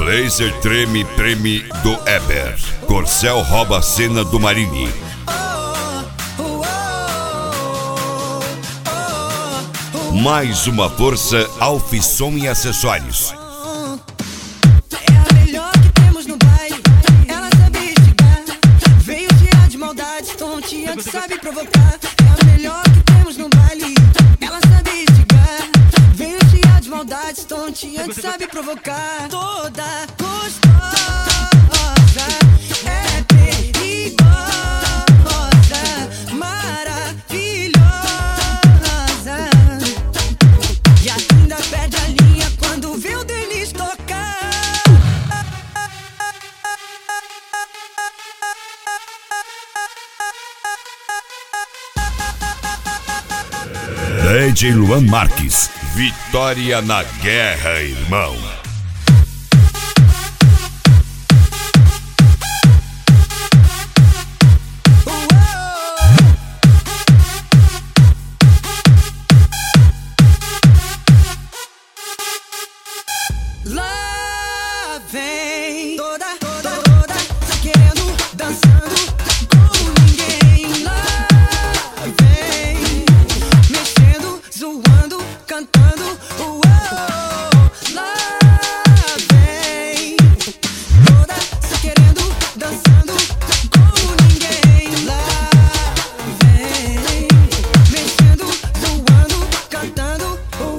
Blazer treme, treme do Eber. Corcel rouba a cena do Marini. Mais uma força, Alfisson e acessórios. É a melhor que temos no baile. Ela sabe esticar, veio cheia de maldade, tonteante, sabe provocar. É a melhor que temos no baile. Ela sabe esticar, veio cheia de maldade, tonteante, sabe provocar. Toda gostosa, é perigosa, maravilhosa. E ainda perde a linha quando vê o Denis tocar. DJ Luan Marques. Vitória na guerra, irmão. Lá vem toda querendo, dançando como ninguém. Lá vem mexendo, zoando, cantando. Lá vem toda se querendo, dançando como ninguém. Lá vem mexendo, zoando, cantando.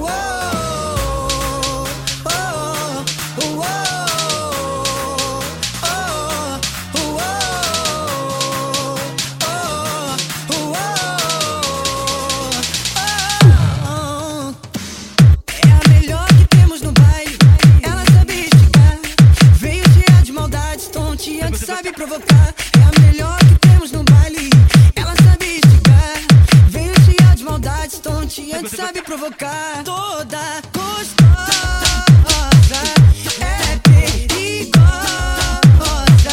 É a melhor que temos no baile. Ela sabe esticar, veio cheia de maldade, tonteante, sabe provocar. É a melhor que temos no baile. Ela sabe esticar, veio cheia de maldade, tonteante, sabe provocar. Toda gostosa, é perigosa,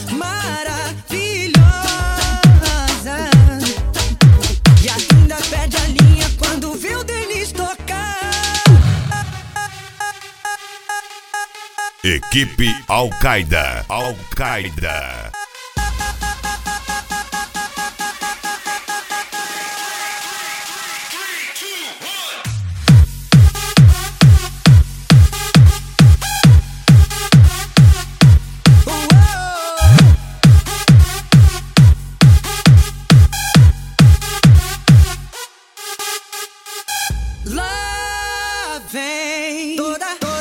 maravilhosa. E ainda perde a linha quando vê o Denis tocar. Equipe Al-Qaeda. Al-Qaeda. Lá vem toda